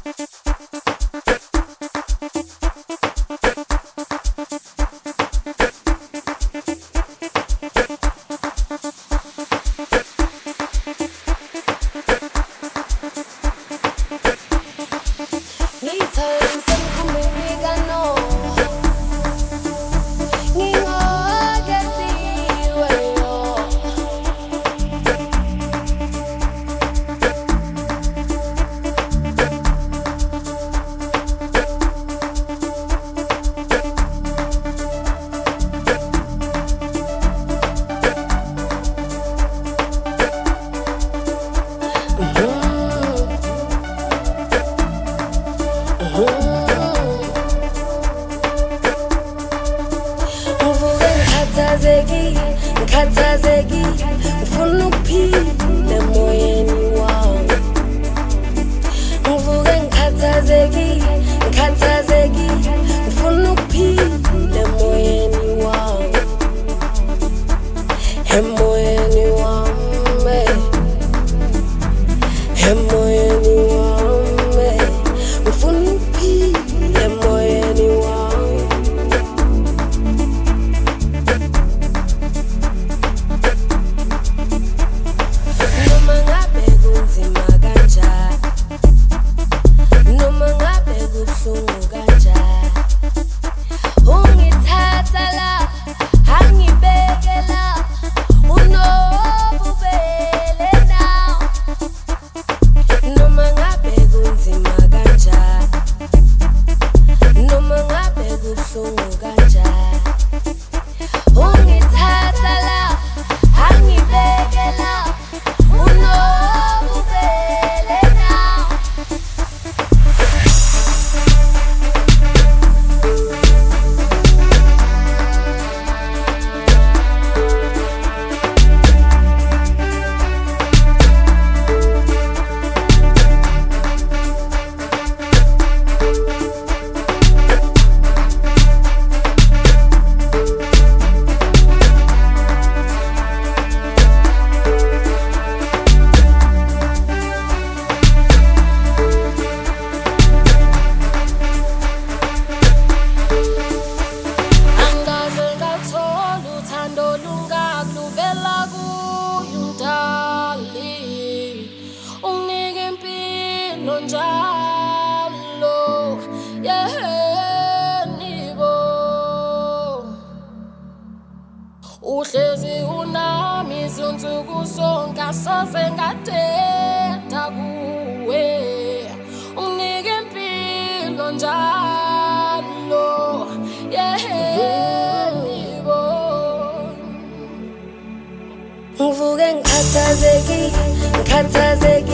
Ngikhathazeki ngifuna ukuphila emoyeni wami. Ngivuke ngikhathazeki ngifuna ukuphila emoyeni wami. Emoyeni wami, emoyeni wami, ngifuna ukuphila emoyeni wami. Noma ngabe kunzima kanjani, noma ngabe kubuhlungu kanjani, ungithatha la, angibeke la, unobubele now. Noma ngabe kunzima kanjani, noma ngabe kubuhlungu kanjani, ungithatha la, angibeke la, unobubele now. Angaze ngathola uthando lungakuluvela kuye umdali, unginike impilo njalo, yehenibo. Uhlezi unami izinsuku zonke, asoze ngateta kuwe, unginike impilo njalo, yehenibo. Ngivuke ngikhathazeki